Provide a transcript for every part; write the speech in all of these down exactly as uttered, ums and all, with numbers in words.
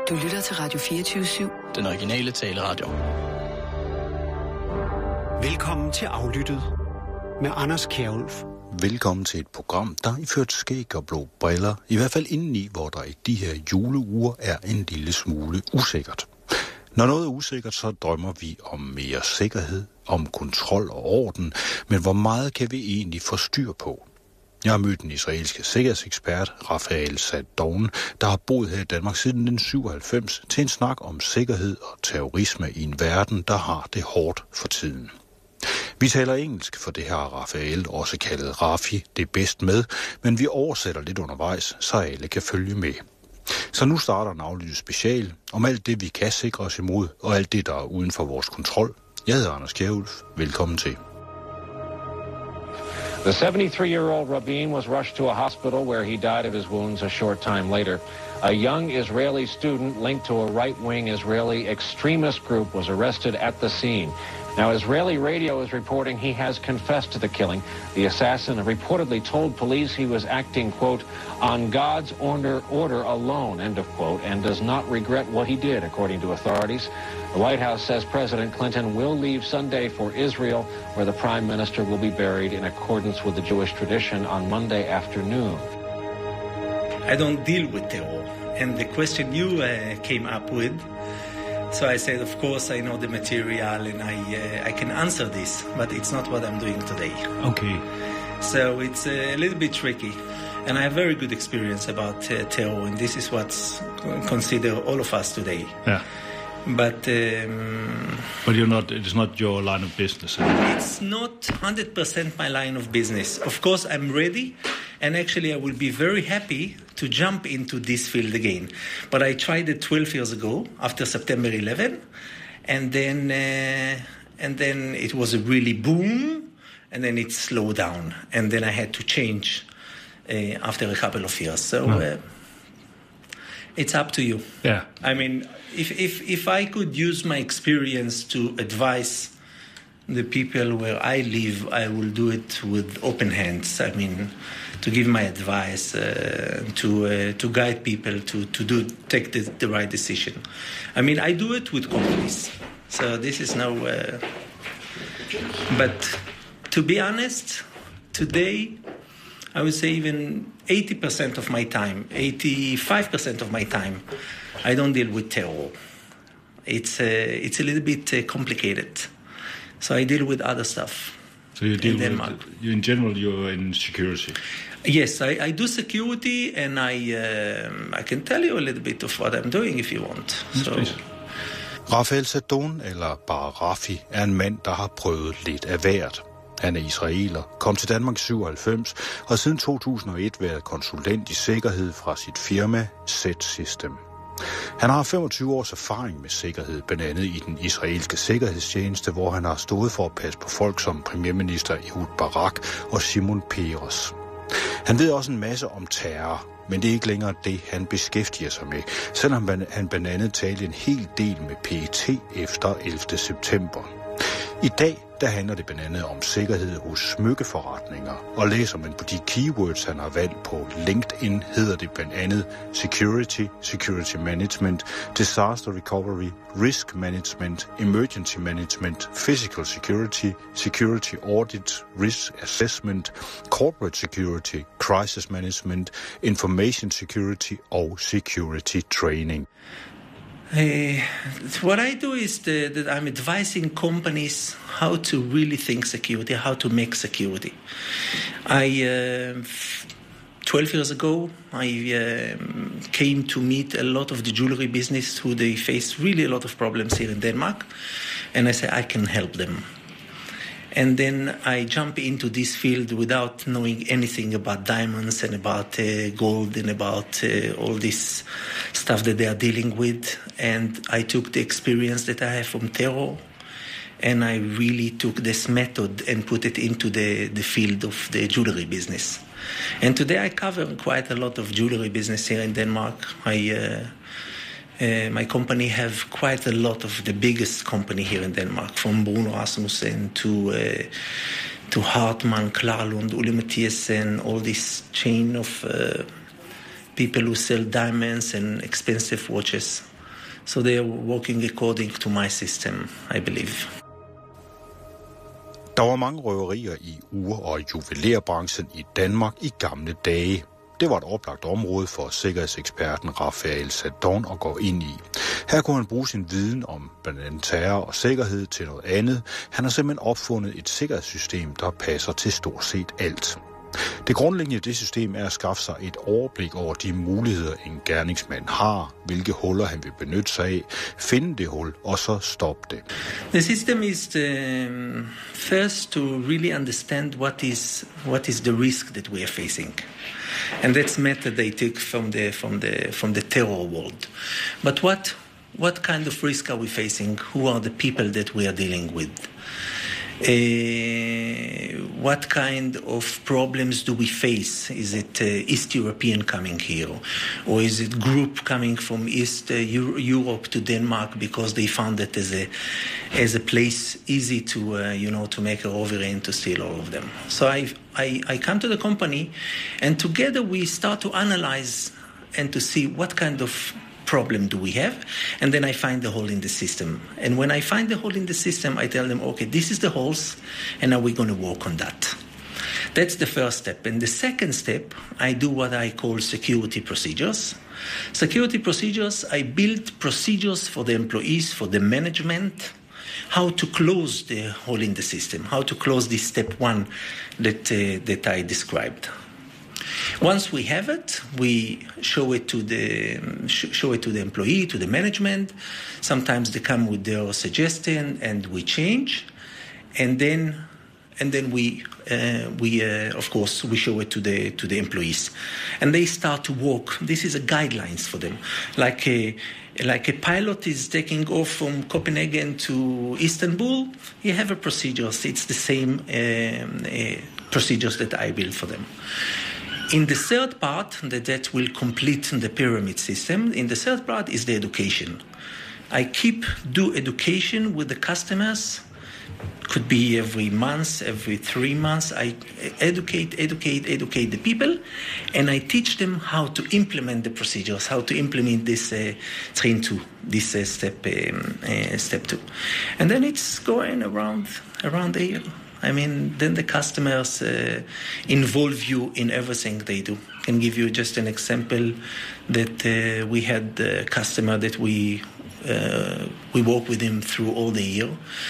Du lytter til Radio fireogtyve syv. Den originale taleradio. Velkommen til Aflyttet med Anders Kjærulf. Velkommen til et program, der iført skæg og blå briller, i hvert fald indeni, hvor der i de her juleuger er en lille smule usikkert. Når noget er usikkert, så drømmer vi om mere sikkerhed, om kontrol og orden, men hvor meget kan vi egentlig få styr på? Jeg har mødt den israelske sikkerhedsekspert, Rafael Sadon, der har boet her i Danmark siden nitten syvoghalvfems, til en snak om sikkerhed og terrorisme i en verden, der har det hårdt for tiden. Vi taler engelsk, for det her Rafael, også kaldet Rafi, det er bedst med, men vi oversætter lidt undervejs, så alle kan følge med. Så nu starter en aflyttet special om alt det, vi kan sikre os imod, og alt det, der er uden for vores kontrol. Jeg hedder Anders Kjærulf. Velkommen til. The seventy-three-year-old Rabin was rushed to a hospital where he died of his wounds a short time later. A young Israeli student linked to a right-wing Israeli extremist group was arrested at the scene. Now, Israeli radio is reporting he has confessed to the killing. The assassin reportedly told police he was acting, quote, on God's order, order alone, end of quote, and does not regret what he did, according to authorities. The White House says President Clinton will leave Sunday for Israel, where the prime minister will be buried in accordance with the Jewish tradition on Monday afternoon. I don't deal with terror. And the question you uh, came up with, so I said, of course, I know the material and I uh, I can answer this, but it's not what I'm doing today. Okay. So it's a little bit tricky. And I have very good experience about uh, terror, and this is what's considered all of us today. Yeah. But um, but you're not. It's not your line of business. It's not one hundred percent my line of business. Of course, I'm ready, and actually, I will be very happy to jump into this field again. But I tried it twelve years ago after September eleventh, and then uh, and then it was a really boom, and then it slowed down, and then I had to change uh, after a couple of years. So. No. Uh, It's up to you. Yeah. I mean, if, if if I could use my experience to advise the people where I live, I will do it with open hands. I mean, to give my advice, uh, to uh, to guide people to, to do take the, the right decision. I mean, I do it with companies. So this is no... Uh, but to be honest, today... I would say even eighty percent of my time, eighty-five percent of my time, I don't deal with terror. It's uh, it's a little bit uh, complicated. So I deal with other stuff. So you deal in Denmark. with, you, in general, you're in security? Yes, I, I do security, and I uh, I can tell you a little bit of what I'm doing if you want. Yes, so. please. Rafael Sadon, eller bare Rafi, er en mand, der har prøvet lidt af hvert. Han er israeler, kom til Danmark i syvoghalvfems og har siden to tusind og et været konsulent i sikkerhed fra sit firma Z-System. Han har femogtyve års erfaring med sikkerhed, blandt andet i den israelske sikkerhedstjeneste, hvor han har stået for at passe på folk som premierminister Ehud Barak og Shimon Peres. Han ved også en masse om terror, men det er ikke længere det, han beskæftiger sig med, selvom han blandt andet talte en hel del med P E T efter ellevte september. I dag der handler det blandt andet om sikkerhed hos smykkeforretninger, og læser man på de keywords, han har valgt på LinkedIn, hedder det blandt andet security, security management, disaster recovery, risk management, emergency management, physical security, security audit, risk assessment, corporate security, crisis management, information security og security training. Uh, what I do is the, that I'm advising companies how to really think security, how to make security. I uh, twelve years ago, I uh, came to meet a lot of the jewelry business who they face really a lot of problems here in Denmark, and I said I can help them. And then I jump into this field without knowing anything about diamonds and about uh, gold and about uh, all this stuff that they are dealing with. And I took the experience that I have from terror, and I really took this method and put it into the, the field of the jewelry business. And today I cover quite a lot of jewelry business here in Denmark. I... Uh, Uh, my company have quite a lot of the biggest company here in Denmark, from Bruno Rasmussen to uh, to Hartmann, Klarlund, Ole Mathiesen, all this chain of uh, people who sell diamonds and expensive watches. So they are working according to my system, I believe. Der var mange røverier i ur- og juvelerbranchen i Danmark i gamle dage. Det var et oplagt område for sikkerhedseksperten Rafael Sadon at gå ind i. Her kunne han bruge sin viden om blandt andet terror og sikkerhed til noget andet. Han har simpelthen opfundet et sikkerhedssystem, der passer til stort set alt. Det grundlæggende i det system er at skaffe sig et overblik over de muligheder, en gerningsmand har, hvilke huller han vil benytte sig af, finde det hul og så stoppe det. The system is the, first to really understand what is what is the risk that we are facing. And that's method they took from the from the from the terror world. But what what kind of risk are we facing? Who are the people that we are dealing with? Uh, what kind of problems do we face? Is it uh, East European coming here? Or is it group coming from East uh, Euro- Europe to Denmark because they found it as a as a place easy to, uh, you know, to make a robbery and to steal all of them? So I, I, I come to the company and together we start to analyze and to see what kind of problem do we have, and then I find the hole in the system. And when I find the hole in the system, I tell them, okay, this is the holes, and now we're going to work on that. That's the first step. And the second step, I do what I call security procedures. Security procedures, I build procedures for the employees, for the management, how to close the hole in the system, how to close this step one that, uh, that I described. Once we have it, we show it to the show it to the employee, to the management. Sometimes they come with their suggestion, and we change, and then and then we uh, we uh, of course we show it to the to the employees, and they start to work. This is a guidelines for them, like a like a pilot is taking off from Copenhagen to Istanbul. You have a procedures. It's the same um, uh, procedures that I build for them. In the third part, that, that will complete the pyramid system, in the third part is the education. I keep do education with the customers, could be every month, every three months. I educate, educate, educate the people, and I teach them how to implement the procedures, how to implement this uh, train two, this uh, step um, uh, step two. And then it's going around, around a year. I mean, then the customers uh, involve you in everything they do. I can give you just an example that uh, we had a customer that we uh, we worked with him through all the year,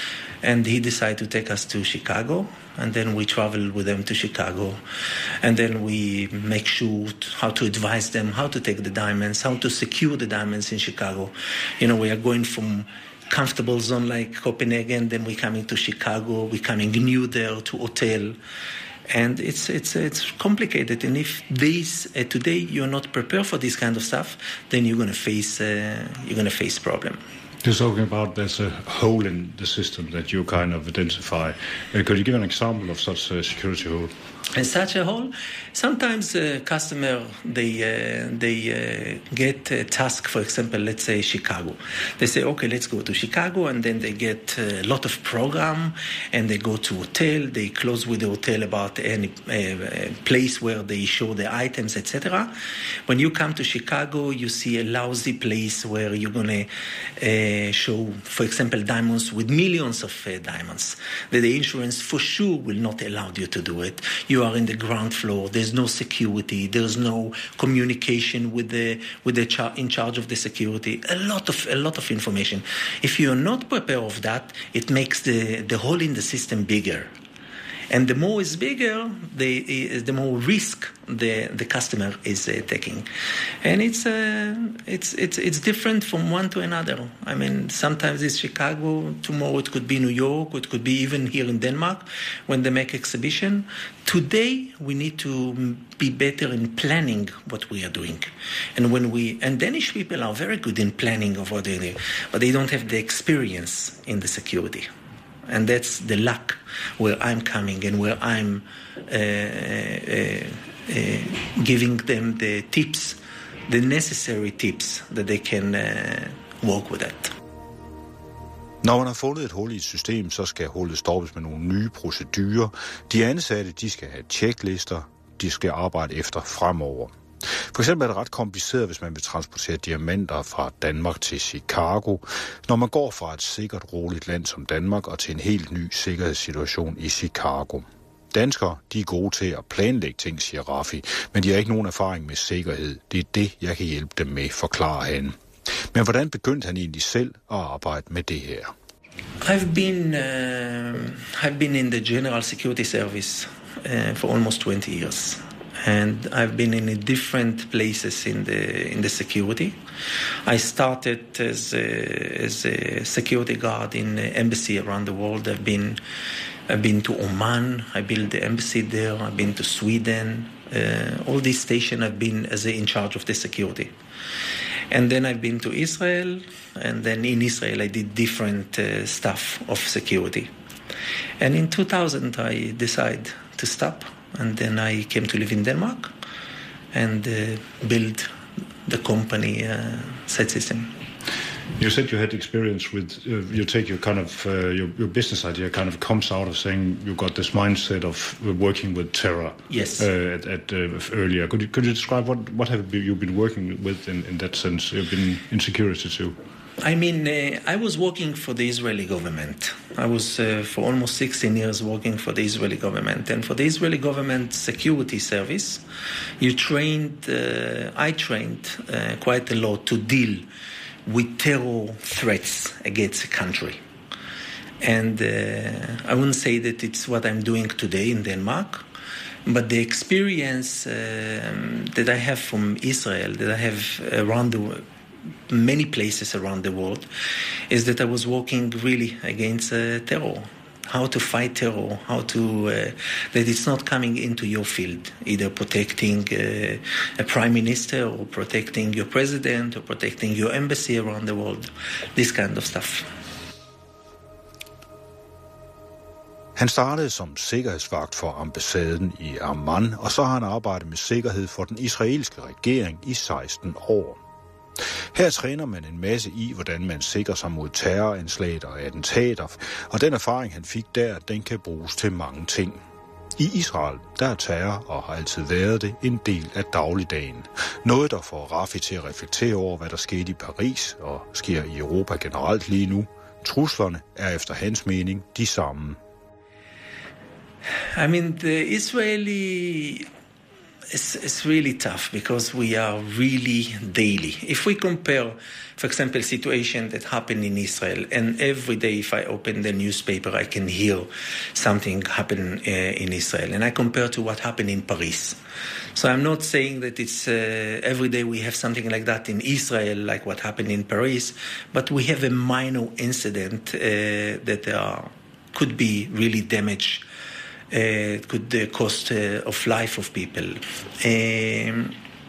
and he decided to take us to Chicago, and then we travel with them to Chicago, and then we make sure how to advise them how to take the diamonds, how to secure the diamonds in Chicago. You know, we are going from comfortable zone like Copenhagen, then we're coming to Chicago, we're coming new there to hotel, and it's it's it's complicated. And if these uh, today you're not prepared for this kind of stuff, then you're gonna face uh, you're gonna face problem. You're talking about there's a hole in the system that you kind of identify. Uh, could you give an example of such a security hole? And such a hole, sometimes a uh, customer, they uh, they uh, get a task, for example, let's say Chicago. They say, okay, let's go to Chicago, and then they get a lot of program, and they go to hotel, they close with the hotel about any uh, place where they show the items, et cetera. When you come to Chicago, you see a lousy place where you're going to uh, show, for example, diamonds with millions of uh, diamonds. That the insurance for sure will not allow you to do it. You are in the ground floor. There's no security. There's no communication with the with the char- in charge of the security. A lot of a lot of information. If you are not prepared of that, it makes the, the hole in the system bigger. And the more it's bigger, the the more risk the the customer is uh, taking, and it's uh, it's it's it's different from one to another. I mean, sometimes it's Chicago, tomorrow it could be New York, it could be even here in Denmark when they make exhibition. Today we need to be better in planning what we are doing, and when we and Danish people are very good in planning of what they do, but they don't have the experience in the security. And that's the luck where I'm coming and where I'm uh, uh, uh, giving them the tips, the necessary tips that they can uh, work with that. Når man har fundet et hul i et system, så skal hullet stoppes med nogle nye procedurer. De ansatte, de skal have checklister, de skal arbejde efter fremover. For eksempel er det ret kompliceret, hvis man vil transportere diamanter fra Danmark til Chicago, når man går fra et sikkert, roligt land som Danmark og til en helt ny sikkerhedssituation i Chicago. Danskere, de er gode til at planlægge ting, siger Rafi, men de har ikke nogen erfaring med sikkerhed. Det er det, jeg kan hjælpe dem med, forklarer han. Men hvordan begyndte han egentlig selv at arbejde med det her? I've been uh, I've been in the General Security Service uh, for almost twenty years, and I've been in different places in the in the security. I started as a, as a security guard in an embassy around the world. I've been I've been to Oman. I built the embassy there. I've been to Sweden. Uh, all these stations I've been as a, in charge of the security. And then I've been to Israel, and then in Israel I did different uh, stuff of security. And in two thousand I decided to stop, and then I came to live in Denmark and uh, build the company uh, Set System. You said you had experience with, uh, you take your kind of, uh, your, your business idea kind of comes out of saying you got this mindset of working with terror. Yes. Uh, at, at uh, earlier. Could you, could you describe what, what have you been working with in, in that sense? You've been in security too. I mean, uh, I was working for the Israeli government. I was uh, for almost sixteen years working for the Israeli government. And for the Israeli government security service, you trained, uh, I trained uh, quite a lot to deal with terror threats against a country. And uh, I wouldn't say that it's what I'm doing today in Denmark, but the experience um, that I have from Israel, that I have around the world, many places around the world, is that I was working really against uh, terror. How to fight terror, how to, uh, that it's not coming into your field, either protecting uh, a prime minister or protecting your president or protecting your embassy around the world, this kind of stuff. Han startede som sikkerhedsvagt for ambassaden i Amman, og så har han arbejdet med sikkerhed for den israelske regering i seksten år. Her træner man en masse i, hvordan man sikrer sig mod terroranslag og attentater, og den erfaring, han fik der, den kan bruges til mange ting. I Israel, der er terror, og har altid været det, en del af dagligdagen. Noget, der får Rafi til at reflektere over, hvad der skete i Paris og sker i Europa generelt lige nu. Truslerne er efter hans mening de samme. I mean, the Israeli... It's, it's really tough because we are really daily. If we compare, for example, situation that happened in Israel, and every day if I open the newspaper, I can hear something happen uh, in Israel, and I compare to what happened in Paris. So I'm not saying that it's uh, every day we have something like that in Israel, like what happened in Paris, but we have a minor incident uh, that uh, could be really damage. Uh, it could uh, cost uh, of life of people. Um,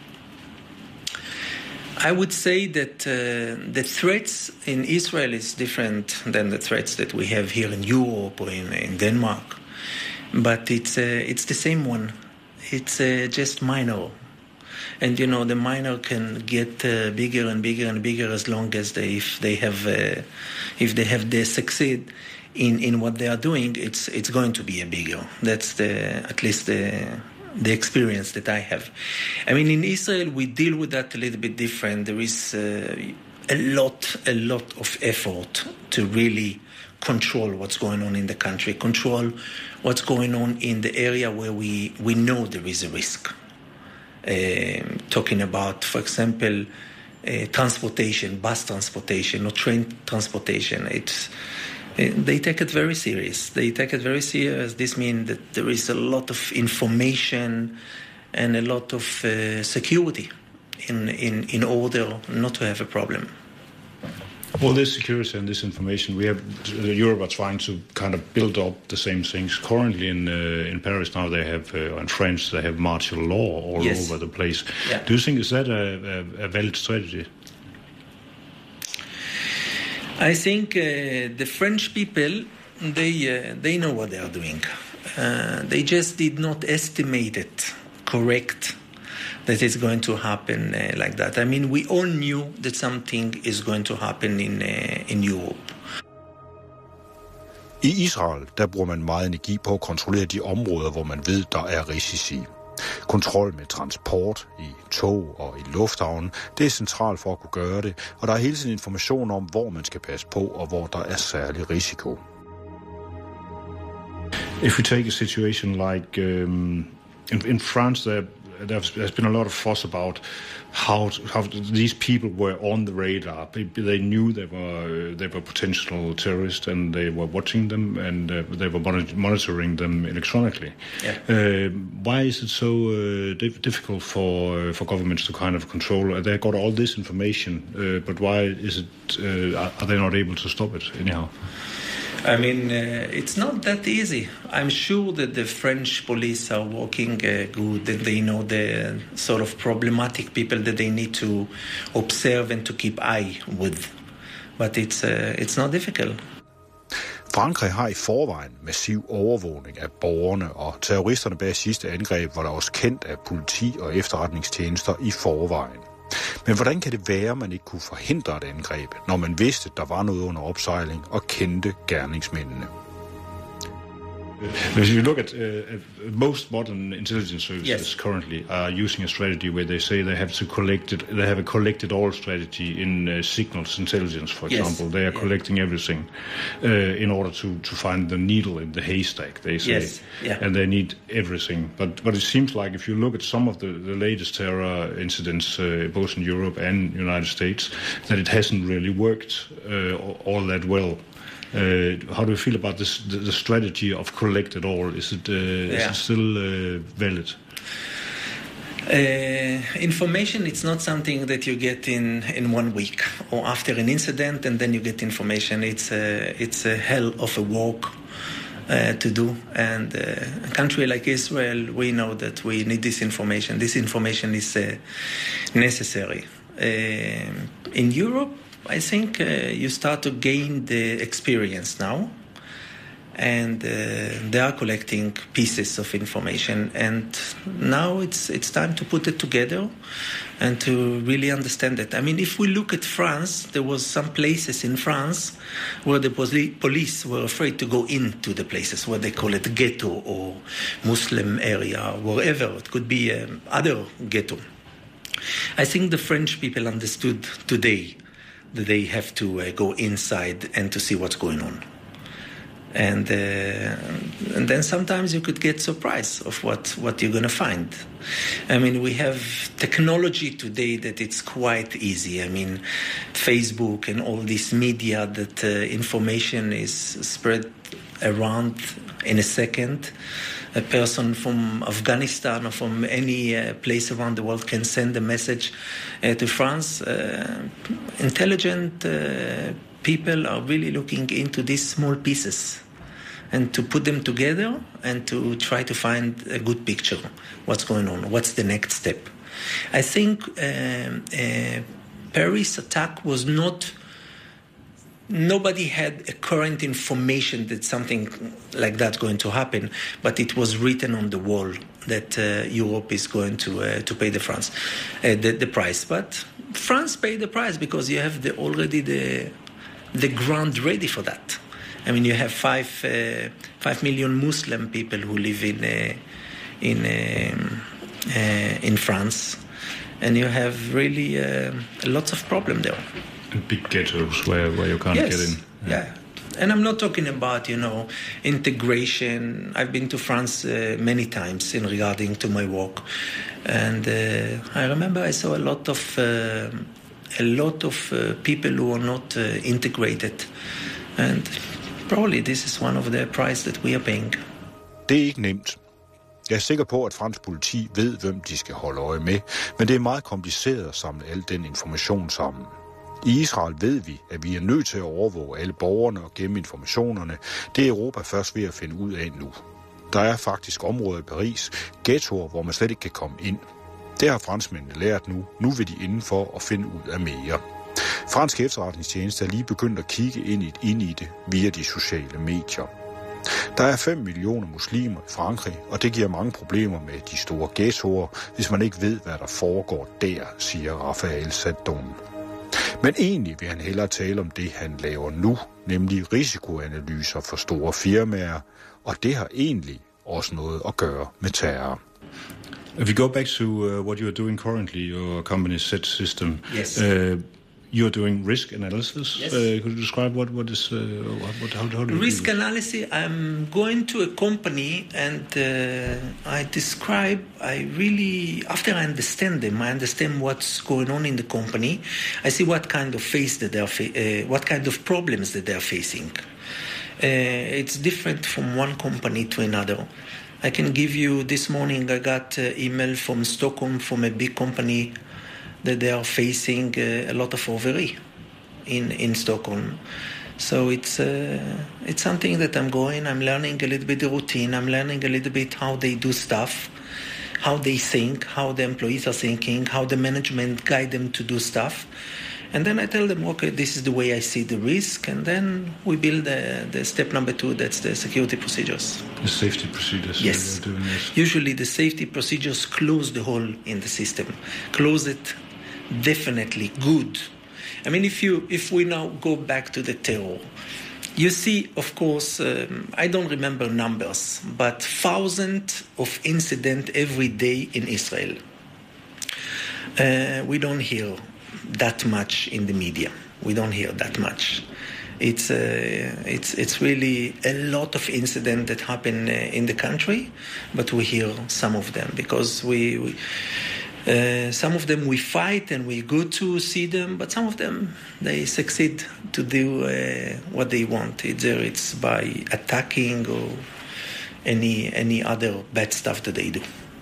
I would say that uh, the threats in Israel is different than the threats that we have here in Europe or in, in Denmark, but it's uh, it's the same one. It's uh, just minor, and you know the minor can get uh, bigger and bigger and bigger as long as they if they have uh, if they have they succeed. In, in what they are doing, it's it's going to be a bigger. That's the at least the the experience that I have. I mean, in Israel, we deal with that a little bit different. There is uh, a lot, a lot of effort to really control what's going on in the country, control what's going on in the area where we, we know there is a risk. Um, talking about, for example, uh, transportation, bus transportation or train transportation. It's They take it very serious. They take it very serious. This means that there is a lot of information and a lot of uh, security in, in, in order not to have a problem. All this security and this information, we have uh, Europe are trying to kind of build up the same things. Currently in uh, in Paris now they have, uh, in France they have martial law all yes. over the place. Yeah. Do you think is that a, a, a valid strategy? I think uh, the French people, they uh, they know what they are doing. Uh, they just did not estimate it correct that it's going to happen uh, like that. I mean, we all knew that something is going to happen in uh, in Europe. I Israel, der bruger man meget energi på at kontrollere de områder, hvor man ved, der er risici. Kontrol med transport i tog og i lufthavnen, det er centralt for at kunne gøre det, og der er hele tiden information om, hvor man skal passe på og hvor der er særlig risiko. If we take a situation like um, in, in France, there there's been a lot of fuss about how how these people were on the radar. They knew they were they were potential terrorists, and they were watching them, and uh, they were monitoring them electronically. Yeah. Uh, why is it so uh, difficult for uh, for governments to kind of control? They got all this information, uh, but why is it? Uh, are they not able to stop it anyhow? I mean, uh, it's not that easy. I'm sure that the French police are working uh, good, and they know the sort of problematic people that they need to observe and to keep eye with. But it's uh, it's not difficult. Frankrig har i forvejen massiv overvågning af borgerne, og terroristerne bag sidste angreb var der også kendt af politi og efterretningstjenester i forvejen. Men hvordan kan det være, at man ikke kunne forhindre et angreb, når man vidste, at der var noget under opsejling og kendte gerningsmændene? If you look at uh, most modern intelligence services yes. currently are using a strategy where they say they have to collect it, they have a collected all strategy in uh, signals intelligence, for yes. example. They are yeah. collecting everything uh, in order to, to find the needle in the haystack, they say. Yes. Yeah. And they need everything. But but it seems like if you look at some of the, the latest terror incidents, uh, both in Europe and United States, that it hasn't really worked uh, all that well. Uh, how do you feel about this, the, the strategy of collect it all? Is it, uh, yeah. is it still uh, valid? Uh, information, it's not something that you get in, in one week or after an incident and then you get information. It's a, it's a hell of a work uh, to do. And uh, a country like Israel, we know that we need this information. This information is uh, necessary. Uh, in Europe, I think uh, you start to gain the experience now, and uh, they are collecting pieces of information, and now it's it's time to put it together and to really understand it. I mean, if we look at France, there was some places in France where the poli- police were afraid to go into the places where they call it ghetto or Muslim area, wherever. It could be um, other ghetto. I think the French people understood today that they have to uh, go inside and to see what's going on. And uh, and then sometimes you could get surprised of what, what you're going to find. I mean, we have technology today that it's quite easy. I mean, Facebook and all this media that uh, information is spread around in a second. A person from Afghanistan or from any uh, place around the world can send a message uh, to France. Uh, intelligent uh, people are really looking into these small pieces and to put them together and to try to find a good picture. What's going on? What's the next step? I think um, uh, Paris attack was not... Nobody had a current information that something like that's going to happen, but it was written on the wall that uh, Europe is going to uh, to pay the France uh, the, the price. But France paid the price because you have the, already the the ground ready for that. I mean, you have five uh, five million Muslim people who live in uh, in um, uh, in France, and you have really uh, lots of problem there. Big ghettos where, where you can't yes. get in. Yeah. yeah. And I'm not talking about, you know, integration. I've been to France uh, many times in regarding to my work. And uh, I remember I saw a lot of uh, a lot of uh, people who are not uh, integrated. And probably this is one of the price that we are paying. Det er ikke nemt. Jeg er sikker på, at fransk politi ved, hvem de skal holde øje med, men det er meget kompliceret at samle al den information sammen. I Israel ved vi, at vi er nødt til at overvåge alle borgerne og gemme informationerne. Det er Europa først ved at finde ud af nu. Der er faktisk områder i Paris, ghettoer, hvor man slet ikke kan komme ind. Det har franskmændene lært nu. Nu vil de indenfor at finde ud af mere. Fransk efterretningstjeneste er lige begyndt at kigge ind i, ind i det via de sociale medier. Der er fem millioner muslimer i Frankrig, og det giver mange problemer med de store ghettoer, hvis man ikke ved, hvad der foregår der, siger Raphael Sadoun. Men egentlig vil han hellere tale om det, han laver nu, nemlig risikoanalyser for store firmaer, og det har egentlig også noget at gøre med terror. If we go back to uh, what you are doing currently, your company's S E T system. Yes. Uh, You're doing risk analysis. Yes. Uh, could you describe what what is uh, what, what how, how do you risk do this? analysis? I'm going to a company and uh, I describe. I really after I understand them, I understand what's going on in the company. I see what kind of face that they are, fa- uh, what kind of problems that they are facing. Uh, it's different from one company to another. I can give you this morning. I got an email from Stockholm from a big company that they are facing uh, a lot of overy in, in Stockholm. So it's uh, it's something that I'm going, I'm learning a little bit the routine, I'm learning a little bit how they do stuff, how they think, how the employees are thinking, how the management guide them to do stuff. And then I tell them, okay, this is the way I see the risk, and then we build the, the step number two, that's the security procedures. The safety procedures. Yes. Doing this. Usually the safety procedures close the hole in the system. Close it definitely good. I mean, if you if we now go back to the terror, you see, of course, um, I don't remember numbers, but thousands of incidents every day in Israel. Uh, we don't hear that much in the media. We don't hear that much. It's uh, it's it's really a lot of incidents that happen uh, in the country, but we hear some of them because we. we Uh, some of them we fight and we're good to see them, but some of them, they succeed to do uh, what they want. Either it's by attacking or any, any other bad stuff that they do.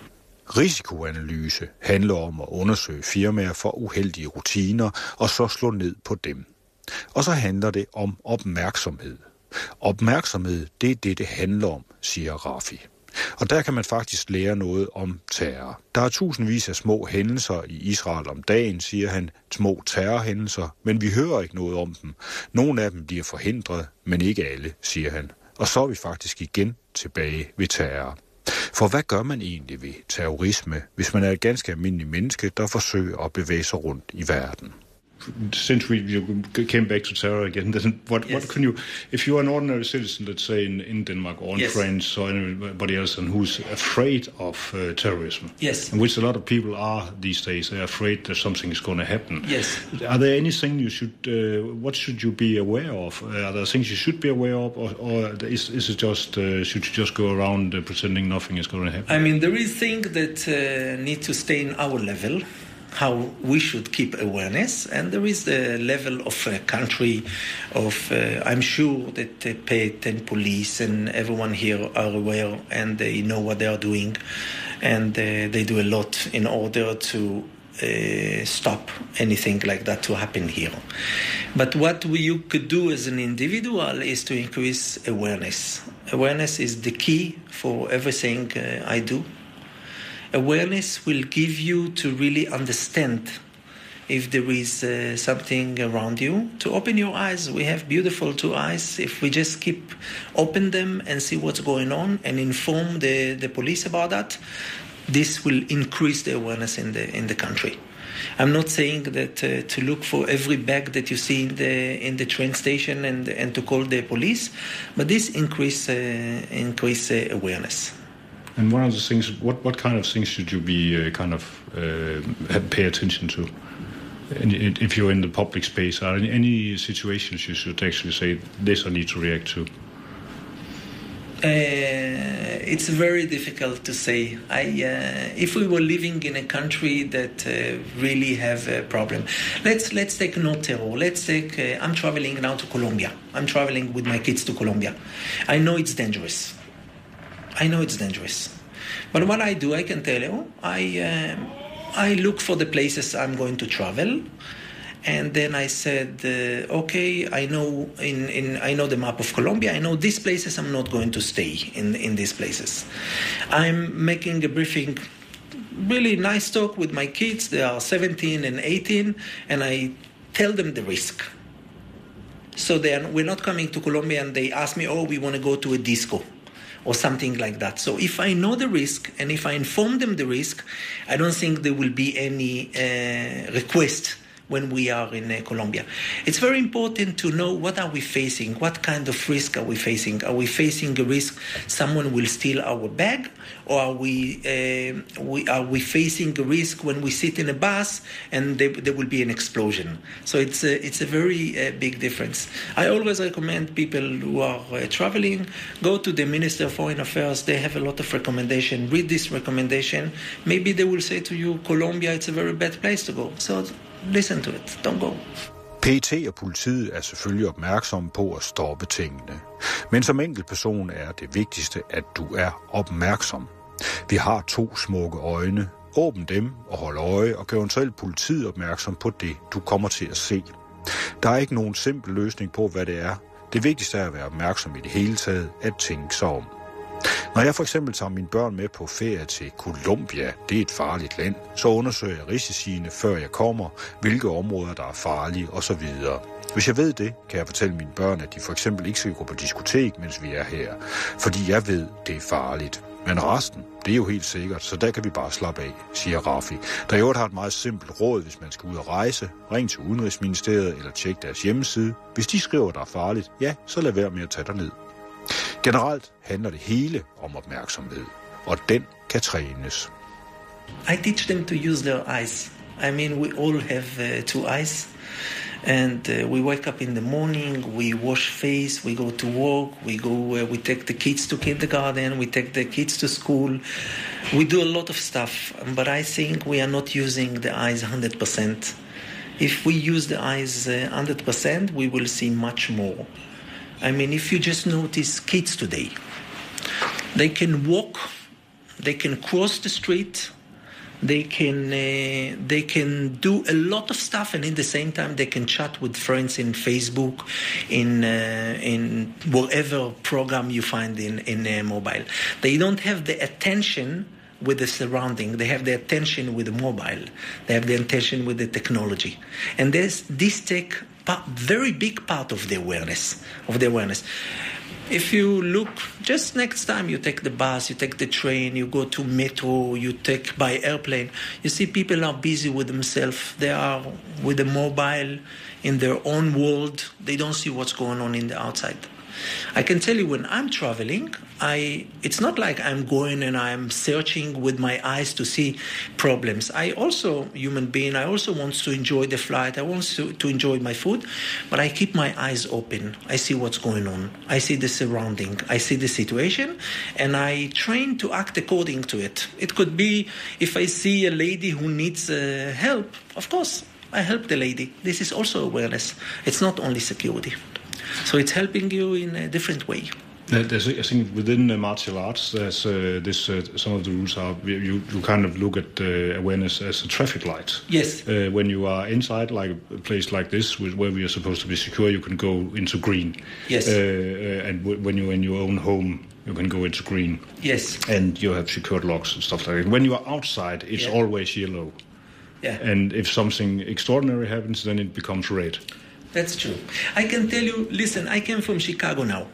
Risikoanalyse handler om at undersøge firmaer for uheldige rutiner og så slå ned på dem. Og så handler det om opmærksomhed. Opmærksomhed, det er det, det handler om, siger Rafi. Og der kan man faktisk lære noget om terror. Der er tusindvis af små hændelser i Israel om dagen, siger han, små terrorhændelser, men vi hører ikke noget om dem. Nogle af dem bliver forhindret, men ikke alle, siger han. Og så er vi faktisk igen tilbage ved terror. For hvad gør man egentlig ved terrorisme, hvis man er et ganske almindeligt menneske, der forsøger at bevæge sig rundt i verden? Since we you came back to terror again, then what, yes. what can you, if you're an ordinary citizen, let's say in, in Denmark or in yes. France or anybody else, and who's afraid of uh, terrorism, yes. and which a lot of people are these days, they're afraid that something is going to happen. Yes. Are there anything you should, uh, what should you be aware of? Uh, are there things you should be aware of, or, or is, is it just, uh, should you just go around uh, pretending nothing is going to happen? I mean, there is things that uh, need to stay in our level, how we should keep awareness, and there is the level of a country of, uh, I'm sure that the P E T and police and everyone here are aware and they know what they are doing, and uh, they do a lot in order to uh, stop anything like that to happen here. But what we, you could do as an individual is to increase awareness. Awareness is the key for everything uh, I do. Awareness will give you to really understand if there is uh, something around you, to open your eyes. We have beautiful two eyes. If we just keep open them and see what's going on and inform the, the police about that, this will increase the awareness in the in the country. I'm not saying that uh, to look for every bag that you see in the in the train station and and to call the police, but this increase uh, increase uh, awareness. And one of the things, what, what kind of things should you be uh, kind of uh, pay attention to? And if you're in the public space, are there any situations you should actually say, this I need to react to? Uh, it's very difficult to say. I, uh, if we were living in a country that uh, really have a problem, let's let's take no terror. Let's take. Uh, I'm traveling now to Colombia. I'm traveling with my kids to Colombia. I know it's dangerous. I know it's dangerous, but what I do, I can tell you, I um, I look for the places I'm going to travel, and then I said, uh, okay, I know in, in I know the map of Colombia. I know these places. I'm not going to stay in in these places. I'm making a briefing, really nice talk with my kids. They are seventeen and eighteen, and I tell them the risk. So then we're not coming to Colombia, and they ask me, oh, we want to go to a disco or something like that. So if I know the risk and if I inform them the risk, I don't think there will be any uh, request when we are in uh, Colombia. It's very important to know what are we facing, what kind of risk are we facing. Are we facing a risk someone will steal our bag, or are we, uh, we are we facing a risk when we sit in a bus and there, there will be an explosion? So it's a, it's a very uh, big difference. I always recommend people who are uh, traveling, go to the Minister of Foreign Affairs. They have a lot of recommendation. Read this recommendation. Maybe they will say to you, Colombia, it's a very bad place to go. So listen to it. Don't go. P E T og politiet er selvfølgelig opmærksomme på at stoppe tingene. Men som enkeltperson er det vigtigste, at du er opmærksom. Vi har to smukke øjne. Åbn dem og hold øje, og gør eventuelt politiet opmærksom på det, du kommer til at se. Der er ikke nogen simpel løsning på, hvad det er. Det vigtigste er at være opmærksom i det hele taget, at tænke sig om. Når jeg for eksempel tager mine børn med på ferie til Colombia, det er et farligt land, så undersøger jeg risiciene, før jeg kommer, hvilke områder, der er farlige osv. Hvis jeg ved det, kan jeg fortælle mine børn, at de for eksempel ikke skal gå på diskotek, mens vi er her, fordi jeg ved, det er farligt. Men resten, det er jo helt sikkert, så der kan vi bare slappe af, siger Rafi, der i øvrigt har et meget simpelt råd, hvis man skal ud og rejse. Ring til Udenrigsministeriet eller tjek deres hjemmeside. Hvis de skriver, der er farligt, ja, så lad være med at tage derned. Generelt handler det hele om opmærksomhed, og den kan trænes. I teach them to use their eyes. I mean, we all have uh, two eyes. And uh, we wake up in the morning, we wash face, we go to work, we go, uh, we take the kids to kindergarten, we take the kids to school. We do a lot of stuff, but I think we are not using the eyes one hundred percent. If we use the eyes uh, one hundred percent, we will see much more. I mean, if you just notice kids today, they can walk, they can cross the street, they can uh, they can do a lot of stuff, and in the same time they can chat with friends in Facebook, in uh, in whatever program you find in in uh, mobile. They don't have the attention with the surrounding. They have the attention with the mobile. They have the attention with the technology, and this this take part, very big part of the awareness of the awareness. If you look, just next time you take the bus, you take the train, you go to metro, you take by airplane, you see people are busy with themselves. They are with the mobile in their own world. They don't see what's going on in the outside. I can tell you when I'm traveling, I it's not like I'm going and I'm searching with my eyes to see problems. I also, human being, I also want to enjoy the flight. I want to, to enjoy my food, but I keep my eyes open. I see what's going on. I see the surrounding. I see the situation, and I train to act according to it. It could be if I see a lady who needs uh, help, of course, I help the lady. This is also awareness. It's not only security. So it's helping you in a different way. There's, I think within uh, martial arts, there's uh, this. Uh, some of the rules are you, you kind of look at uh, awareness as a traffic light. Yes. Uh, when you are inside, like a place like this, where we are supposed to be secure, you can go into green. Yes. Uh, uh, and w- when you're in your own home, you can go into green. Yes. And you have secured locks and stuff like that. When you are outside, it's yeah. always yellow. Yeah. And if something extraordinary happens, then it becomes red. That's true. I can tell you, listen, I came from Chicago now.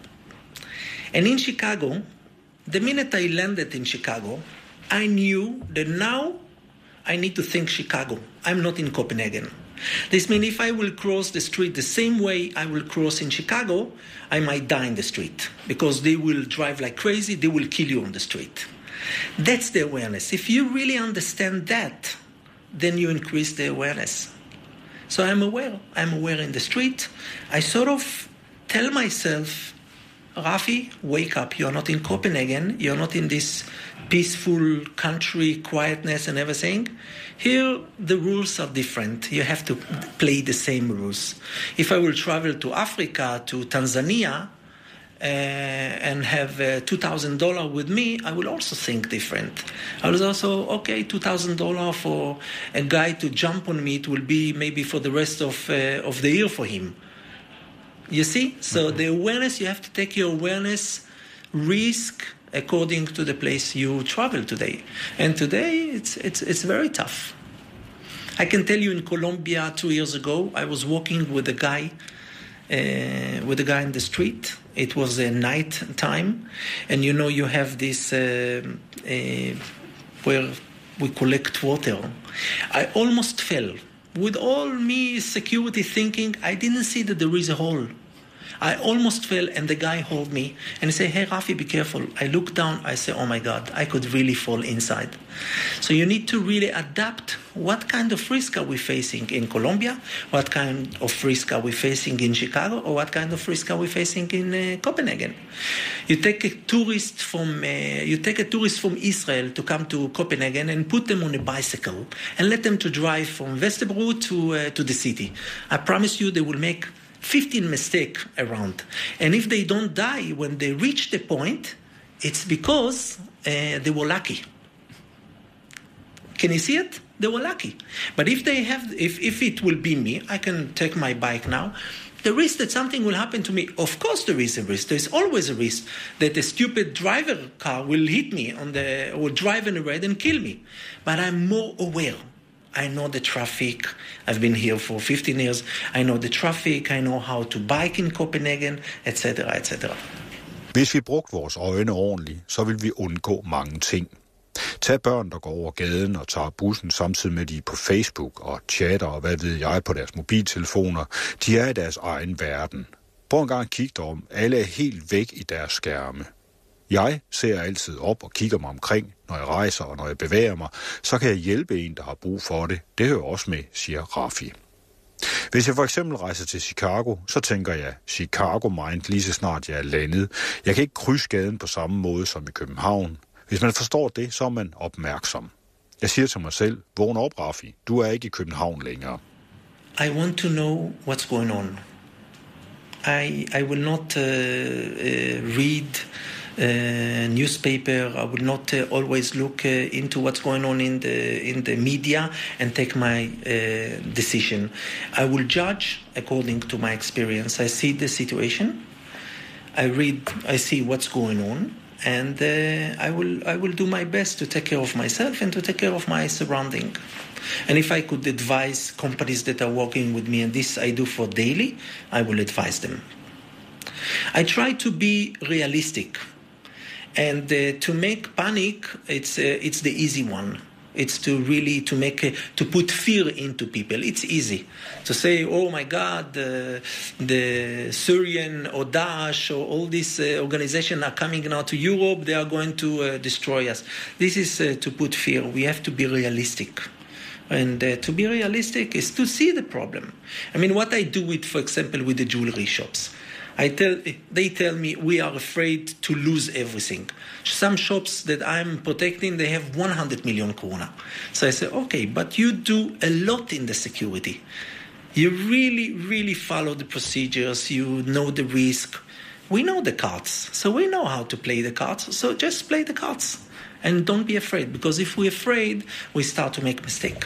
And in Chicago, the minute I landed in Chicago, I knew that now I need to think Chicago. I'm not in Copenhagen. This means if I will cross the street the same way I will cross in Chicago, I might die in the street because they will drive like crazy, they will kill you on the street. That's the awareness. If you really understand that, then you increase the awareness. So I'm aware. I'm aware in the street. I sort of tell myself, Rafi, wake up. You're not in Copenhagen. You're not in this peaceful country, quietness and everything. Here, the rules are different. You have to play the same rules. If I will travel to Africa, to Tanzania, uh, and have uh, two thousand dollars with me, I will also think different. I was also, okay, two thousand dollars for a guy to jump on me, it will be maybe for the rest of uh, of the year for him. You see? So okay. The awareness, you have to take your awareness risk according to the place you travel today. And today, it's it's it's very tough. I can tell you in Colombia two years ago, I was walking with a guy, uh, with a guy in the street. It was a night time, and you know you have this uh, uh, where we collect water. I almost fell With all me security thinking, I didn't see that there is a hole. I almost fell, and the guy hold me and say, "Hey, Rafi, be careful." I look down, I say, "Oh my God, I could really fall inside." So you need to really adapt. What kind of risk are we facing in Colombia? What kind of risk are we facing in Chicago? Or what kind of risk are we facing in uh, Copenhagen? You take a tourist from uh, you take a tourist from Israel to come to Copenhagen and put them on a bicycle and let them to drive from Vesterbro to uh, to the city. I promise you, they will make fifteen mistakes around. And if they don't die when they reach the point, it's because uh, they were lucky. Can you see it? They were lucky. But if they have, if, if it will be me, I can take my bike now. The risk that something will happen to me, of course there is a risk. There's always a risk that a stupid driver car will hit me on the, or drive in the red and kill me. But I'm more aware. I know the traffic. I've been here for fifteen years. I know the traffic. I know how to bike in Copenhagen, et cetera, et cetera. Hvis vi brugte vores øjne ordentligt, så vil vi undgå mange ting. Tag børn, der går over gaden og tager bussen, samtidig med de er på Facebook og chatter og hvad ved jeg på deres mobiltelefoner. De er i deres egen verden. Prøv en gang at kigge derom. Alle er helt væk i deres skærme. Jeg ser altid op og kigger mig omkring, når jeg rejser og når jeg bevæger mig, så kan jeg hjælpe en, der har brug for det. Det hører også med, siger Rafi. Hvis jeg for eksempel rejser til Chicago, så tænker jeg Chicago Mind lige så snart jeg er landet. Jeg kan ikke krydse gaden på samme måde som i København. Hvis man forstår det, så er man opmærksom. Jeg siger til mig selv, vågn op, Rafi. Du er ikke i København længere. I want to know what's going on. I, I will not uh, uh, read Uh, newspaper. I will not uh, always look uh, into what's going on in the in the media and take my uh, decision. I will judge according to my experience. I see the situation. I read. I see what's going on, and uh, I will I will do my best to take care of myself and to take care of my surrounding. And if I could advise companies that are working with me, and this I do for daily, I will advise them. I try to be realistic. And uh, to make panic, it's uh, it's the easy one. It's to really to make uh, to put fear into people. It's easy to say, "Oh my God, uh, the Syrian or Daesh or all these uh, organizations are coming now to Europe. They are going to uh, destroy us." This is uh, to put fear. We have to be realistic. And uh, to be realistic is to see the problem. I mean, what I do with, for example, with the jewelry shops. I tell they tell me we are afraid to lose everything. Some shops that I'm protecting, they have one hundred million krona. So I say, okay, but you do a lot in the security. You really, really follow the procedures. You know the risk. We know the cards, so we know how to play the cards. So just play the cards and don't be afraid, because if we're afraid, we start to make mistake.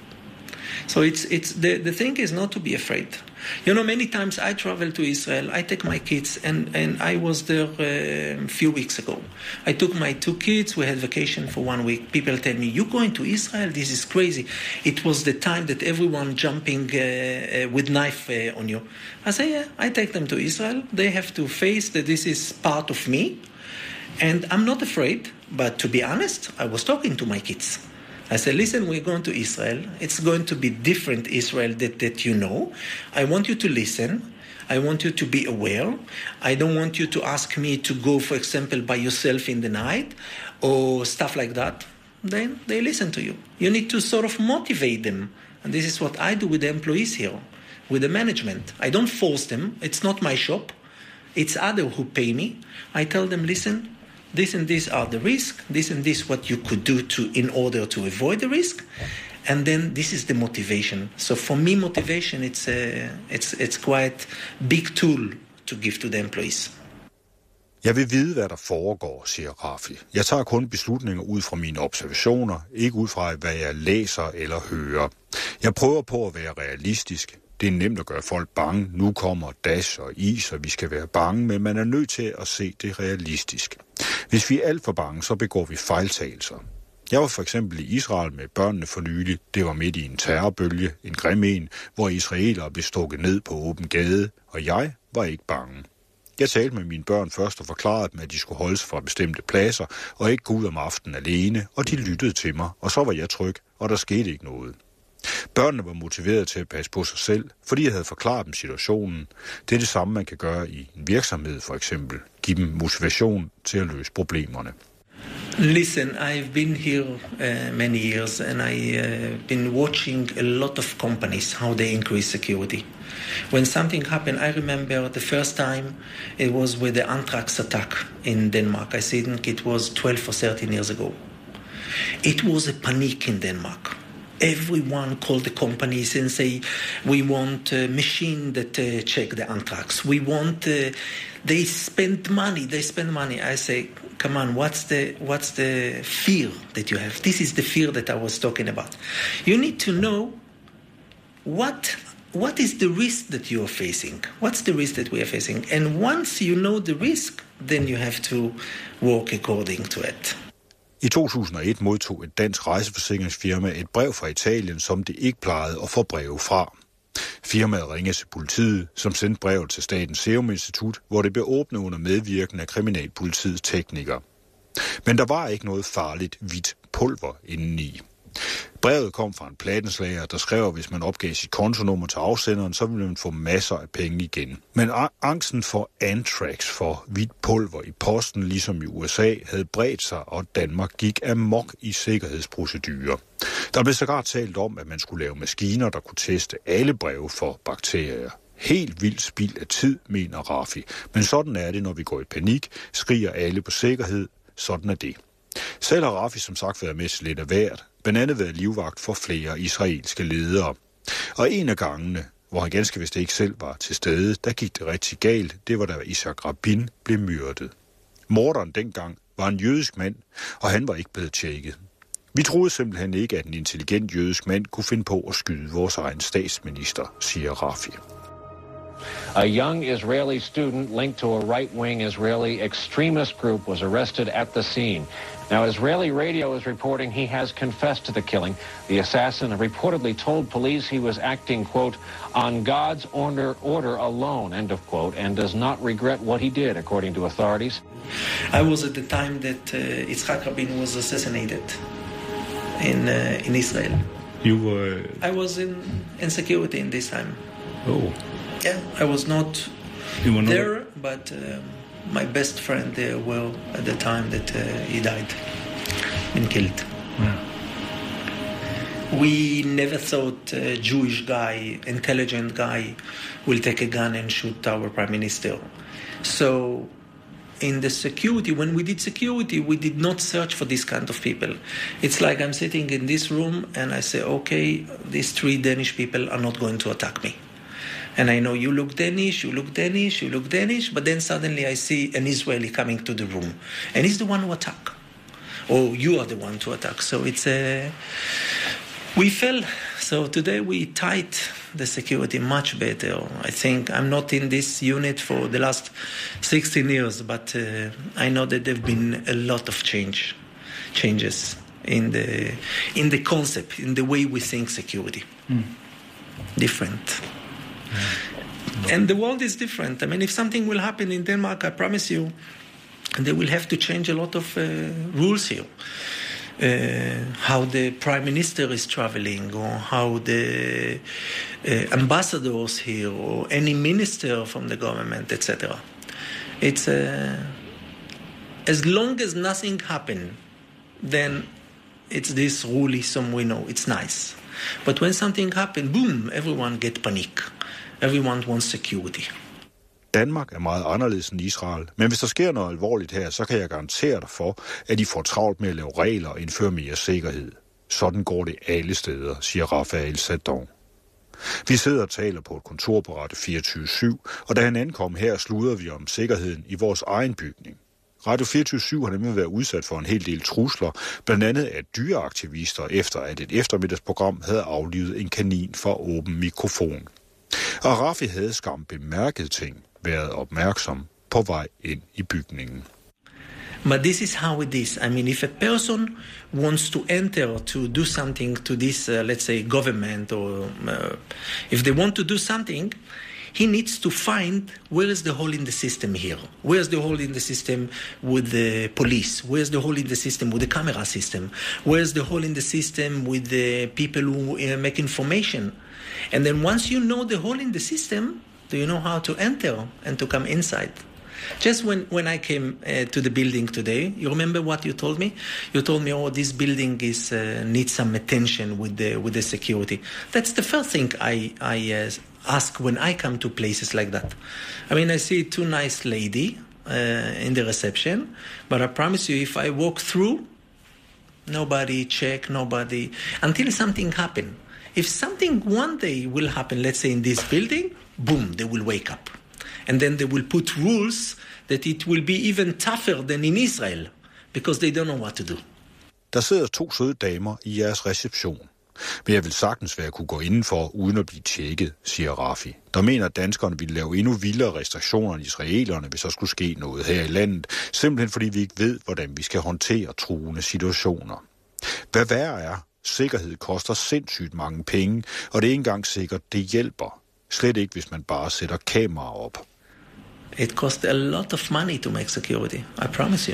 So it's it's the the thing is not to be afraid. You know, many times I travel to Israel, I take my kids, and, and I was there uh, a few weeks ago. I took my two kids, we had vacation for one week. People tell me, "You're going to Israel? This is crazy." It was the time that everyone jumping uh, uh, with knife uh, on you. I say, yeah, I take them to Israel. They have to face that this is part of me. And I'm not afraid, but to be honest, I was talking to my kids. I said, listen, we're going to Israel. It's going to be different Israel that, that you know. I want you to listen. I want you to be aware. I don't want you to ask me to go, for example, by yourself in the night or stuff like that. Then they listen to you. You need to sort of motivate them. And this is what I do with the employees here, with the management. I don't force them. It's not my shop. It's others who pay me. I tell them, listen, this and this are the risks, this and this what you could do to in order to avoid the risk, and then this is the motivation. So for me, motivation, it's a, it's it's quite big tool to give to the employees. Jeg vil vide, hvad der foregår, siger Rafi. Jeg tager kun beslutninger ud fra mine observationer, ikke ud fra, hvad jeg læser eller hører. Jeg prøver på at være realistisk. Det er nemt at gøre folk bange. Nu kommer Daesh og is, og vi skal være bange, men man er nødt til at se det realistisk. Hvis vi er alt for bange, så begår vi fejltagelser. Jeg var for eksempel i Israel med børnene for nylig. Det var midt i en terrorbølge, en grim en, hvor israelere blev stukket ned på åben gade, og jeg var ikke bange. Jeg talte med mine børn først og forklarede dem, at de skulle holde sig fra bestemte pladser og ikke gå ud om aftenen alene, og de lyttede til mig, og så var jeg tryg, og der skete ikke noget. Børnene var motiveret til at passe på sig selv, fordi jeg havde forklaret dem situationen. Det er det samme, man kan gøre i en virksomhed, for eksempel. Give dem motivation til at løse problemerne. Listen, I've been here uh, many years and I've uh, been watching a lot of companies, how they increase security. When something happened, I remember the first time it was with the anthrax attack in Denmark. I think it was twelve or thirteen years ago. It was a panic in Denmark. Everyone called the companies and say, we want a machine that uh, check the anthrax. We want, uh, they spend money, they spend money. I say, come on, what's the, what's the fear that you have? This is the fear that I was talking about. You need to know what, what is the risk that you are facing? What's the risk that we are facing? And once you know the risk, then you have to work according to it. I to tusind og et modtog et dansk rejseforsikringsfirma et brev fra Italien, som det ikke plejede at få breve fra. Firmaet ringede til politiet, som sendte brevet til Statens Serum Institut, hvor det blev åbnet under medvirken af kriminalpolitiets teknikere. Men der var ikke noget farligt hvidt pulver indeni. Brevet kom fra en plattenslager, der skrev, at hvis man opgav sit kontonummer til afsenderen, så ville man få masser af penge igen. Men angsten for anthrax, for hvidt pulver i posten, ligesom i U S A, havde bredt sig, og Danmark gik amok i sikkerhedsprocedurer. Der blev sågar talt om, at man skulle lave maskiner, der kunne teste alle breve for bakterier. Helt vildt spild af tid, mener Rafi. Men sådan er det, når vi går i panik, skriger alle på sikkerhed. Sådan er det. Selv har Rafi som sagt været med til lidt af hvert, blandt andet været livvagt for flere israelske ledere. Og en af gangene, hvor han ganske vist ikke selv var til stede, der gik det rigtig galt, det var da Isaac Rabin blev myrdet. Morderen dengang var en jødisk mand, og han var ikke blevet tjekket. Vi troede simpelthen ikke, at en intelligent jødisk mand kunne finde på at skyde vores egen statsminister, siger Rafi. A young Israeli student linked to a right-wing Israeli extremist group was arrested at the scene. Now, Israeli radio is reporting he has confessed to the killing. The assassin reportedly told police he was acting, quote, on God's order, order alone, end of quote, and does not regret what he did, according to authorities. I was at the time that uh, Yitzhak Rabin was assassinated in uh, in Israel. You were... I was in, in security in this time. Oh. Yeah, I was not you were not there, a... but uh, my best friend there were at the time that uh, he died, been killed. Yeah. We never thought a Jewish guy, intelligent guy, will take a gun and shoot our prime minister. So in the security, when we did security, we did not search for this kind of people. It's like I'm sitting in this room and I say, okay, these three Danish people are not going to attack me. And I know you look Danish, you look Danish, you look Danish, but then suddenly I see an Israeli coming to the room. And he's the one who attack. Or you are the one to attack. So it's a... We fell. So today we tight the security much better. I think I'm not in this unit for the last sixteen years, but uh, I know that there have been a lot of change, changes in the in the concept, in the way we think security. Mm. Different. Yeah. And the world is different. I mean, if something will happen in Denmark, I promise you, they will have to change a lot of uh, rules here. Uh, how the prime minister is traveling, or how the uh, ambassadors here, or any minister from the government, et cetera. It's uh, as long as nothing happen, then it's this rulism we know. It's nice, but when something happen, boom, everyone get panic. Everyone wants security. Danmark er meget anderledes end Israel, men hvis der sker noget alvorligt her, så kan jeg garantere dig for, at de får travlt med at lave regler og indføre mere sikkerhed. Sådan går det alle steder, siger Raphael Sadon. Vi sidder og taler på et kontor på Radio fireogtyve syv, og da han ankom her, sludrede vi om sikkerheden i vores egen bygning. Radio fireogtyve syv har nemlig været udsat for en hel del trusler, blandt andet af dyreaktivister, efter at et eftermiddagsprogram havde aflivet en kanin for åben mikrofon. Og Rafi havde skam bemærket ting, været opmærksom på vej ind i bygningen. But this is how it is. I mean, if a person wants to enter to do something to this, uh, let's say, government, or uh, if they want to do something, he needs to find where is the hole in the system here. Where's the hole in the system with the police? Where's the hole in the system with the camera system? Where's the hole in the system with the people who uh, make information? And then once you know the hole in the system, do you know how to enter and to come inside? Just when, when I came uh, to the building today, you remember what you told me? You told me, oh, this building is uh, needs some attention with the with the security. That's the first thing I, I uh, ask when I come to places like that. I mean, I see two nice lady uh, in the reception, but I promise you, if I walk through, nobody check, nobody, until something happen. If something one day will happen, let's say in this building, boom, they will wake up. And then they will put rules that it will be even tougher than in Israel, because they don't know what to do. Der sidder to søde damer i jeres reception. Men jeg vil sagtens være kunne gå indenfor, uden at blive tjekket, siger Rafi, der mener, at danskerne ville lave endnu vildere restriktioner end israelerne, hvis der skulle ske noget her i landet, simpelthen fordi vi ikke ved, hvordan vi skal håndtere truende situationer. Hvad værre er, sikkerhed koster sindssygt mange penge, og det er ikke engang sikkert, det hjælper. Slet ikke, hvis man bare sætter kameraer op. It costs a lot of money to make security, I promise you.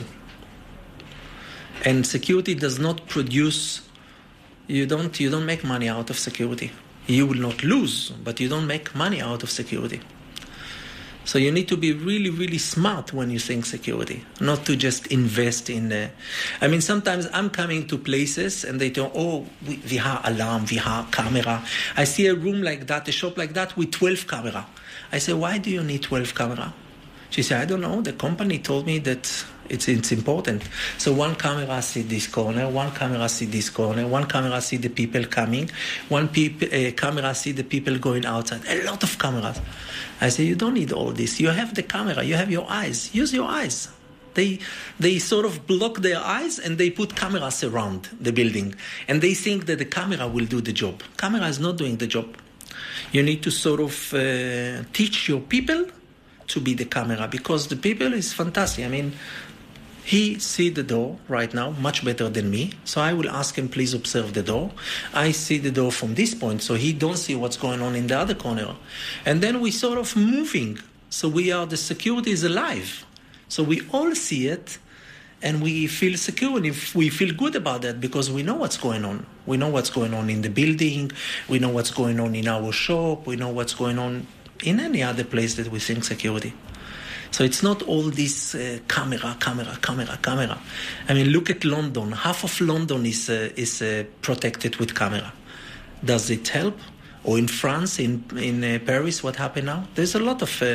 And security does not produce, you don't, you don't make money out of security. You will not lose, but you don't make money out of security. So you need to be really, really smart when you think security, not to just invest in... Uh, I mean, sometimes I'm coming to places and they tell, oh, we, we have alarm, we have camera. I see a room like that, a shop like that with twelve camera. I say, why do you need twelve camera? She said, I don't know. The company told me that it's, it's important. So one camera see this corner, one camera see this corner, one camera see the people coming, one peop- uh, camera see the people going outside. A lot of cameras. I say, you don't need all this. You have the camera. You have your eyes. Use your eyes. They they sort of block their eyes and they put cameras around the building. And they think that the camera will do the job. Camera is not doing the job. You need to sort of uh, teach your people to be the camera, because the people is fantastic. I mean, he see the door right now much better than me. So I will ask him, please observe the door. I see the door from this point, so he don't see what's going on in the other corner. And then we sort of moving. So we are, the security is alive. So we all see it and we feel secure, and if we feel good about that because we know what's going on. We know what's going on in the building. We know what's going on in our shop. We know what's going on in any other place that we think security. So it's not all this uh, camera, camera, camera, camera. I mean, look at London. Half of London is uh, is uh, protected with camera. Does it help? Or in France, in in uh, Paris, what happened now? There's a lot of uh,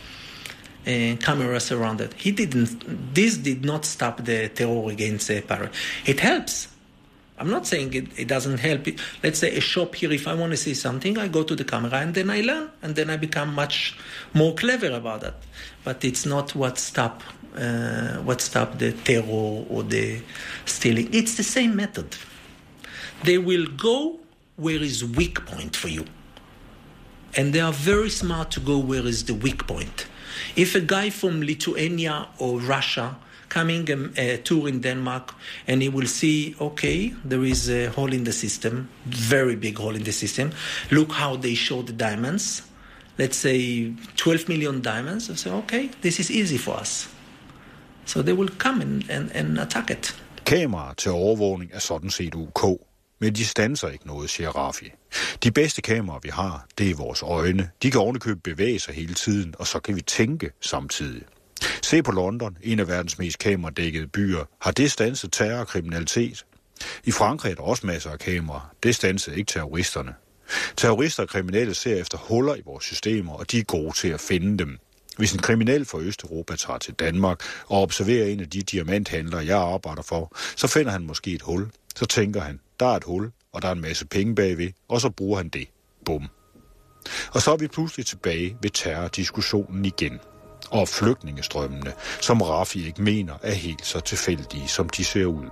uh, cameras around it. He didn't. This did not stop the terror against uh, Paris. It helps. I'm not saying it, it doesn't help. Let's say a shop here, if I want to see something, I go to the camera and then I learn, and then I become much more clever about that. But it's not what stop uh, what stop the terror or the stealing. It's the same method. They will go where is weak point for you. And they are very smart to go where is the weak point. If a guy from Lithuania or Russia coming a, a tour in Denmark, and he will see, okay, there is a hole in the system, very big hole in the system. Look how they show the diamonds. Let's say twelve million diamonds. I say, okay, this is easy for us. So they will come and, and, and attack it. Kameraer til overvågning er sådan set ok, men de standser ikke noget, siger Rafi. De bedste kameraer, vi har, det er vores øjne. De kan ovenikøbet bevæge sig hele tiden, og så kan vi tænke samtidig. Se på London, en af verdens mest kameradækkede byer. Har det standset terror og kriminalitet? I Frankrig er der også masser af kameraer. Det standsede ikke terroristerne. Terrorister og kriminelle ser efter huller i vores systemer, og de er gode til at finde dem. Hvis en kriminel fra Østeuropa tager til Danmark og observerer en af de diamanthandlere, jeg arbejder for, så finder han måske et hul. Så tænker han, der er et hul, og der er en masse penge bagved, og så bruger han det. Bum. Og så er vi pludselig tilbage ved terrordiskussionen igen. Og flygtningestrømmene, som Rafi ikke mener er helt så tilfældige, som de ser ud.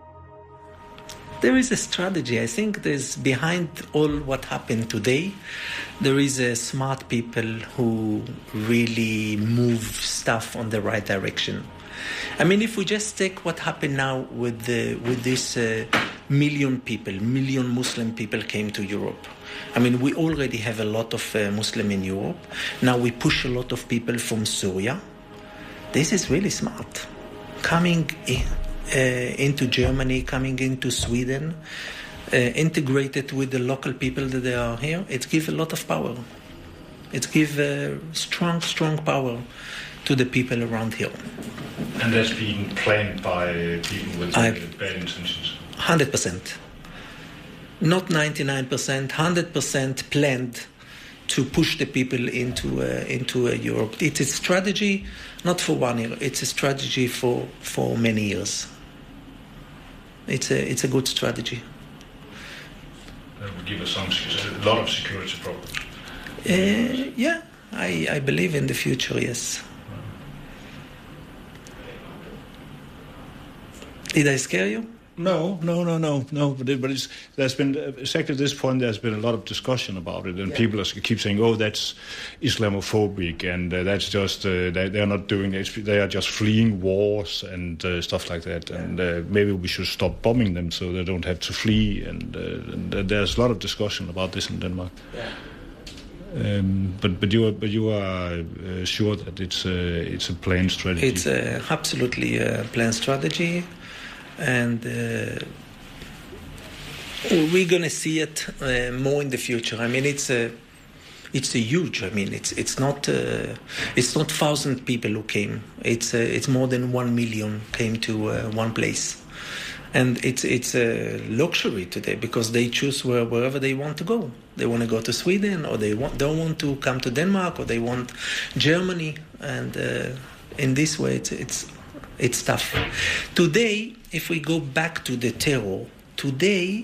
There is a strategy. I think there's behind all what happened today, there is a smart people who really move stuff on the right direction. I mean, if we just take what happened now with the, with this uh, million people, million Muslim people came to Europe. I mean, we already have a lot of uh, Muslims in Europe. Now we push a lot of people from Syria. This is really smart. Coming in, uh, into Germany, coming into Sweden, uh, integrated with the local people that they are here, it gives a lot of power. It gives uh, strong, strong power to the people around here. And that's being planned by people with uh, bad intentions? one hundred percent. Not ninety-nine percent, one hundred percent planned to push the people into uh, into uh, Europe. It's a strategy, not for one year. It's a strategy for, for many years. It's a it's a good strategy. That would give us some a lot of security problems. Uh, yeah, I I believe in the future. Yes. Did I scare you? No, no, no, no, no. But, it, but it's, there's been exactly at this point. There's been a lot of discussion about it, and yeah. people are, keep saying, "Oh, that's Islamophobic," and uh, that's just uh, they, they're not doing it. They are just fleeing wars and uh, stuff like that. Yeah. And uh, maybe we should stop bombing them so they don't have to flee. And, uh, and uh, there's a lot of discussion about this in Denmark. Yeah. Um, but but you are but you are uh, sure that it's a it's a planned strategy. It's uh, absolutely a planned strategy. And uh, we're going to see it uh, more in the future. I mean, it's a, it's a huge. I mean, it's it's not uh, it's not thousand people who came. It's uh, it's more than one million came to uh, one place, and it's it's a luxury today because they choose where, wherever they want to go. They want to go to Sweden, or they want, don't want to come to Denmark, or they want Germany, and uh, in this way, it's it's. It's tough. Today, if we go back to the terror, today,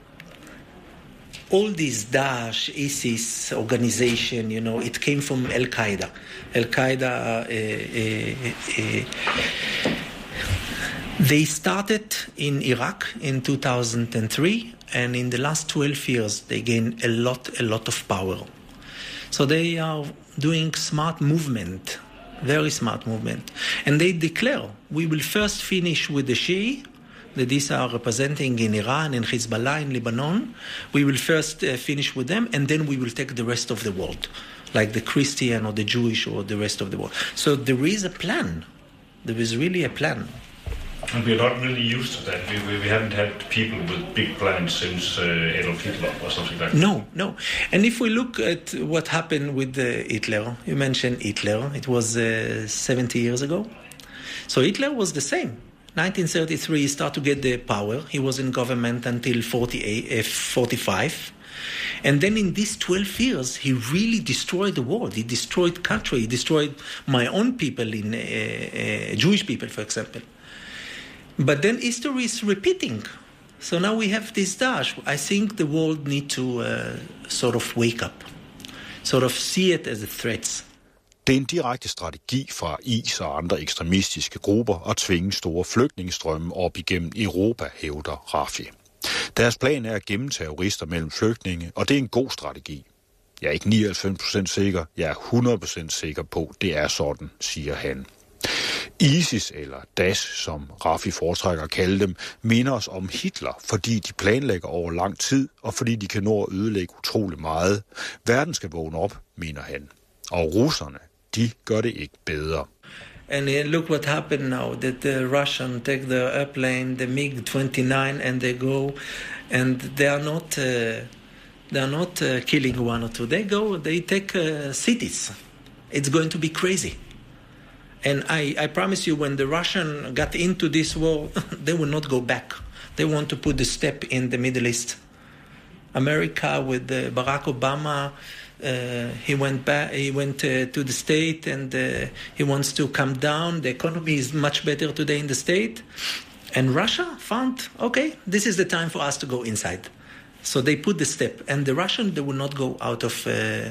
all this Daesh, ISIS organization, you know, it came from Al-Qaeda. Al-Qaeda, uh, uh, uh, they started in Iraq in two thousand three, and in the last twelve years, they gained a lot, a lot of power. So they are doing smart movement. Very smart movement. And they declare, we will first finish with the Shia, that these are representing in Iran and Hezbollah in Lebanon. We will first uh, finish with them, and then we will take the rest of the world, like the Christian or the Jewish or the rest of the world. So there is a plan. There is really a plan. And we're not really used to that. We, we, we haven't had people with big plans since uh, Adolf Hitler or something like that. No, no. And if we look at what happened with uh, Hitler, you mentioned Hitler. It was uh, seventy years ago. So Hitler was the same. nineteen thirty-three, he started to get the power. He was in government until forty-eight, uh, forty-five. And then in these twelve years, he really destroyed the world. He destroyed country. He destroyed my own people, in uh, uh, Jewish people, for example. But then history is repeating. So now we have this Daesh. I think the world need to uh, sort of wake up, sort of see it as a threat. Det er en direkte strategi fra I S og andre ekstremistiske grupper at tvinge store flygtningestrømme op igennem Europa, hævder Rafi. Deres plan er at gemme terrorister mellem flygtninge, og det er en god strategi. Jeg er ikke nioghalvfems procent sikker, jeg er hundrede procent sikker på, det er sådan, siger han. ISIS, eller Daesh, som Rafi foretrækker at kalde dem, minder os om Hitler, fordi de planlægger over lang tid, og fordi de kan nå at ødelægge utrolig meget. Verden skal vågne op, mener han. Og russerne, de gør det ikke bedre. And uh, look what happened now, that the Russians take the airplane, the MiG twenty-nine, and they go, and they are not, uh, they are not uh, killing one or two. They go, they take uh, cities. It's going to be crazy. And I, I promise you, when the Russians got into this war, they will not go back. They want to put the step in the Middle East. America with uh, Barack Obama, uh, he went back. He went uh, to the state, and uh, he wants to come down. The economy is much better today in the state, and Russia found, okay, this is the time for us to go inside. So they put the step, and the Russians, they will not go out of uh,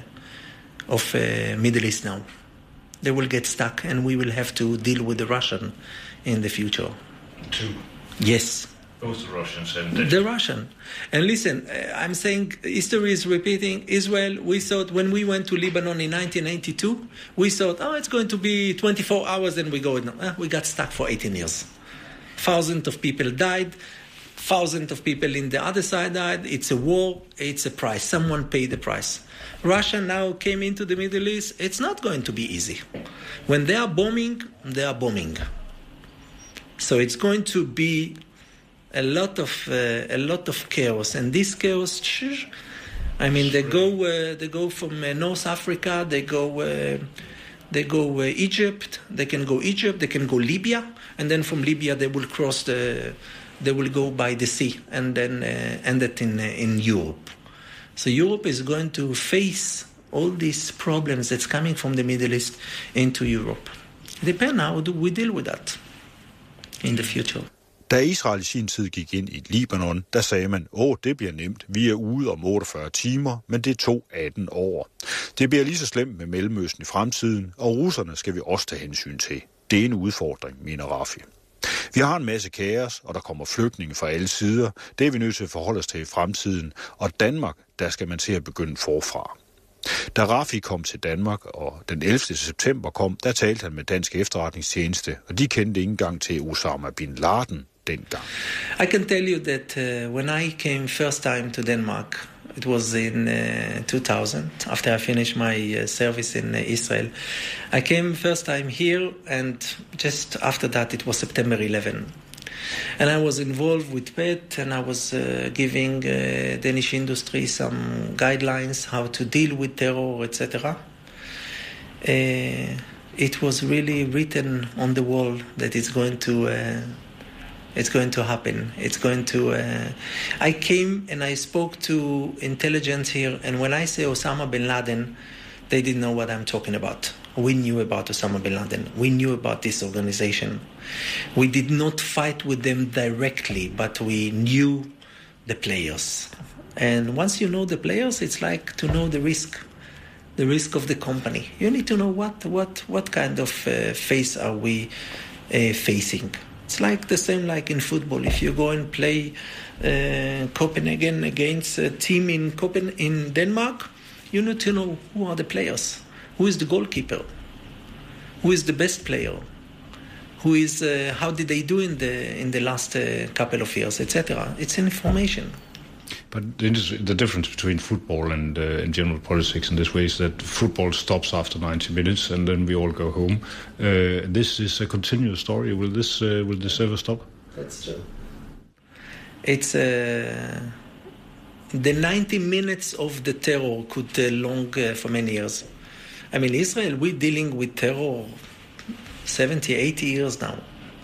of uh, Middle East now. They will get stuck, and we will have to deal with the Russian in the future. Too. Yes. Both the Russians and the... The Russian. And listen, I'm saying history is repeating. Israel, we thought when we went to Lebanon in nineteen eighty-two, we thought, oh, it's going to be twenty-four hours and we go. No, we got stuck for eighteen years. Thousands of people died. thousands of people in the other side died. It's a war. It's a price. Someone paid the price. Russia now came into the Middle East. It's not going to be easy. When they are bombing, they are bombing. So it's going to be a lot of uh, a lot of chaos, and this chaos, I mean, they go uh, they go from uh, North Africa, they go uh, they go uh, Egypt, they can go Egypt, they can go Libya, and then from Libya they will cross the they will go by the sea and then uh, end it in uh, in Europe. So Europe is going to face all these problems that's coming from the Middle East into Europe. It depends how do we deal with that in the future. Da Israel i sin tid gik ind i Libanon, der sagde man, åh, det bliver nemt, vi er ude om otteogfyrre timer, men det tog atten år. Det bliver lige så slemt med Mellemøsten i fremtiden, og russerne skal vi også tage hensyn til. Det er en udfordring, mener Rafi. Vi har en masse kaos, og der kommer flygtninge fra alle sider. Det er vi nødt til at forholde os til i fremtiden, og Danmark, der skal man til at begynde forfra. Da Rafi kom til Danmark, og den ellevte september kom, der talte han med Dansk Efterretningstjeneste, og de kendte ikke engang til Osama bin Laden dengang. I can tell you that uh, when I came first time to Denmark, it was in uh, two thousand, after I finished my uh, service in uh, Israel. I came first time here, and just after that it was September eleventh. And I was involved with P E T, and I was uh, giving uh, Danish industry some guidelines how to deal with terror, et cetera. Uh, it was really written on the wall that it's going to uh, it's going to happen. It's going to. Uh, I came and I spoke to intelligence here, and when I say Osama bin Laden, they didn't know what I'm talking about. We knew about Osama bin Laden. We knew about this organization. We did not fight with them directly, but we knew the players. And once you know the players, it's like to know the risk, the risk of the company. You need to know what what what kind of uh, face are we uh, facing. It's like the same like in football. If you go and play uh, Copenhagen against a team in Copenhagen in Denmark, you need to know who are the players. Who is the goalkeeper? Who is the best player? Who is? Uh, how did they do in the in the last uh, couple of years, et cetera. It's information. But the difference between football and, uh, and general politics in this way is that football stops after ninety minutes, and then we all go home. Uh, this is a continuous story. Will this uh, will this ever stop? That's true. It's uh, the ninety minutes of the terror could uh, long uh, for many years. I mean, Israel, we're dealing with terror seventy, eighty years now.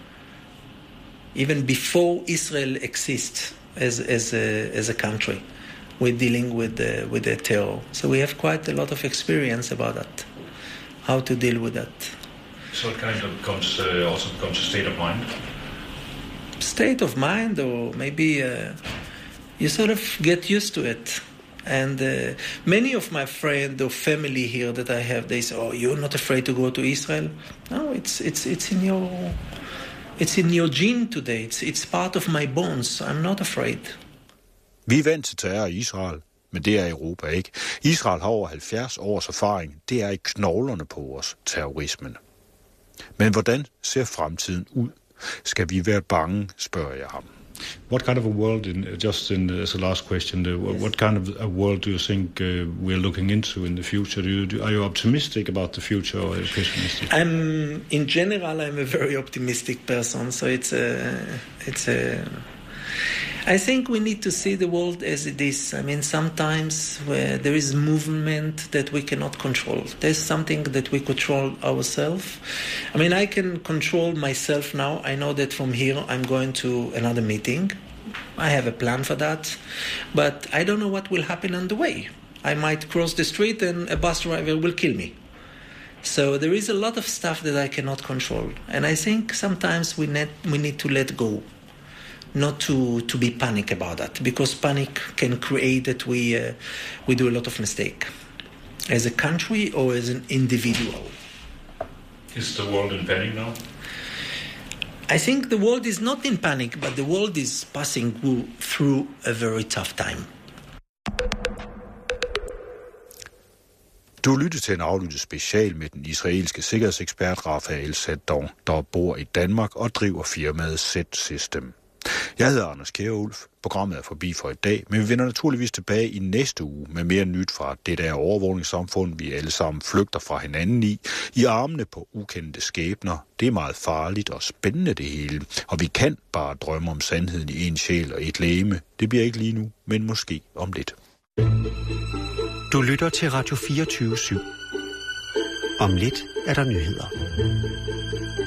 Even before Israel exists as as a as a country, we're dealing with the, with the terror. So we have quite a lot of experience about that, how to deal with that. So it kind of becomes uh, also becomes a state of mind. State of mind, or maybe uh, you sort of get used to it. And uh, many of my friends or family here that I have, they say, "Oh, you're not afraid to go to Israel?" No, it's it's it's in your it's in your gene today. It's it's part of my bones. I'm not afraid. Vi er vant til terror i Israel, men det er Europa ikke. Israel har over halvfjerds års erfaring. Det er i knoglerne på os, terrorismen. Men hvordan ser fremtiden ud? Skal vi være bange, spørger jeg ham. What kind of a world, in, just in, as a last question, uh, what, what kind of a world do you think uh, we're looking into in the future? Do you, do, are you optimistic about the future or pessimistic? I'm, in general, I'm a very optimistic person. So it's a, it's a. I think we need to see the world as it is. I mean, sometimes where there is movement that we cannot control. There's something that we control ourselves. I mean, I can control myself now. I know that from here I'm going to another meeting. I have a plan for that. But I don't know what will happen on the way. I might cross the street and a bus driver will kill me. So there is a lot of stuff that I cannot control. And I think sometimes we need, we need to let go. Not to, to be panic about that, because panic can create that we uh, we do a lot of mistake as a country or as an individual. Is the world in panic now? I think the world is not in panic, but the world is passing through a very tough time. Du lytter til en aflyttet special med den israelske sikkerhedsekspert Rafael Saddon, der bor i Danmark og driver firmaet Z-System. Jeg hedder Anders Kjærulf. Programmet er forbi for i dag, men vi vender naturligvis tilbage i næste uge med mere nyt fra det der overvågningssamfund, vi alle sammen flygter fra hinanden i, i armene på ukendte skæbner. Det er meget farligt og spændende det hele, og vi kan bare drømme om sandheden i en sjæl og et legeme. Det bliver ikke lige nu, men måske om lidt. Du lytter til Radio fireogtyve syv. Om lidt er der nyheder.